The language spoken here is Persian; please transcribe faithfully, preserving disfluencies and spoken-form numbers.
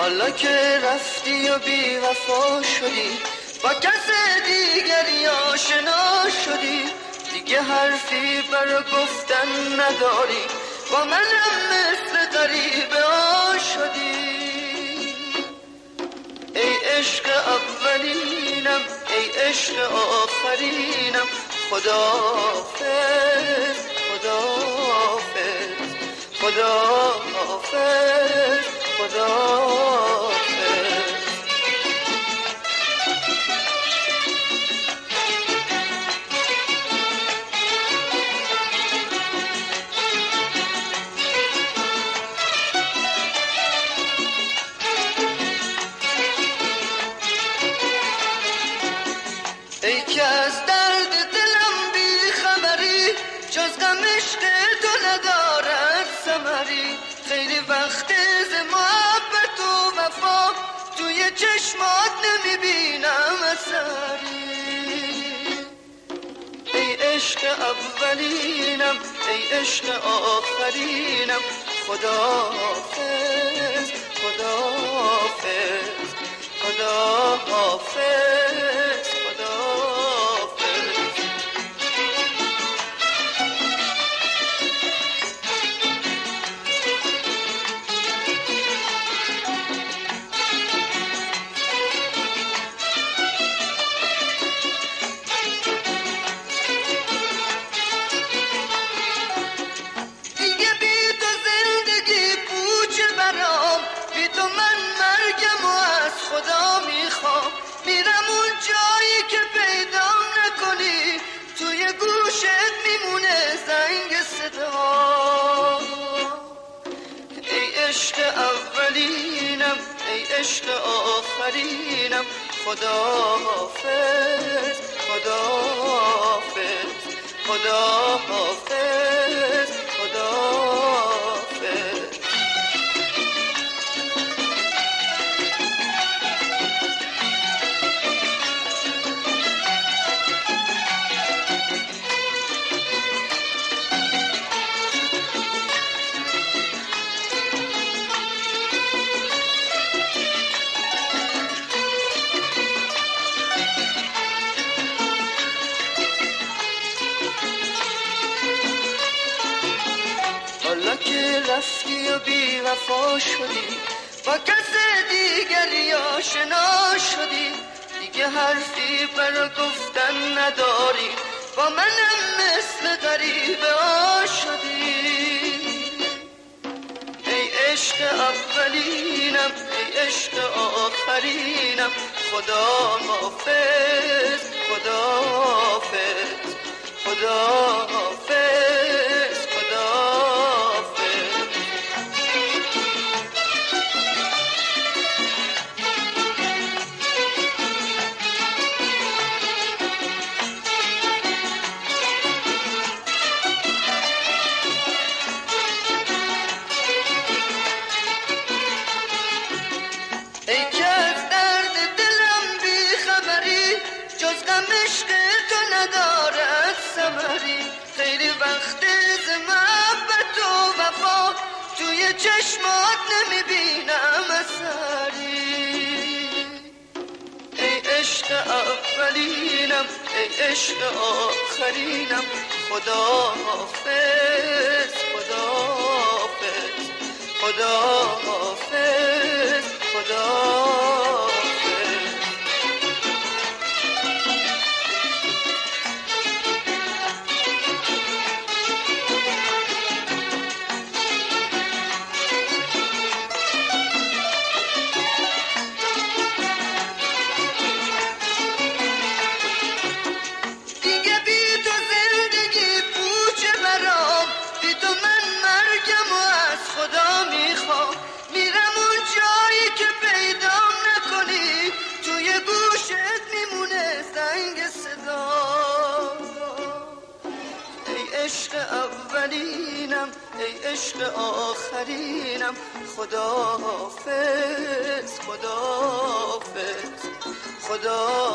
حالا که رفتی و بی وفا شدی، با کس دیگری آشنا شدی، دیگه حرفی برا گفتن نداری، با منم مثل غریبه ها شدی. ای عشق اولینم، ای عشق آخرینم، خداحافظ خداحافظ خداحافظ خداحافظ. ای که از درد دلم بی خبری، جز غم عشق تو ندارد ثمری. خیلی وقت ز محبت و وفا توی چشمات نمیبینم اثری. ای عشق اولینم، ای عشق آخرینم، خداحافظ خداحافظ خداحافظ خداحافظ. دیگه بی تو زندگی پوچه برام، بی تو من مرگم و از خدا میخوام. میرم اون جایی که پیدام نکنی، توی گوشت میمونه زنگ صدا. ای عشق اولینم، ای عشق آخرینم، خداحافظ خداحافظ خداحافظ خداحافظ. حالا که رفتی و بی وفا شدی، با کس دیگری آشنا شدی، دیگه حرفی برا گفتن نداری، با منم مثل غریبه ها شدی. ای عشق اولینم، ای عشق آخرینم، خداحافظ خداحافظ خداحافظ خداحافظ. ای که از درد دلم بی خبری، جز غم عشق تو ندارد ثمری. خیلی وقت ز محبت و وفا توی چشمات نمیبینم اثری. ای عشق اولینم، ای عشق آخرینم، خداحافظ خداحافظ خداحافظ خداحافظ. دیگه بی تو زندگی پوچه برام، بی تو من مرگم و از خدا میخوام. میرم اون جایی که پیدام نکنی، توی گوشت میمونه زنگ صدا. ای عشق اولینم، ای عشق آخرینم، خداحافظ خداحافظ خدا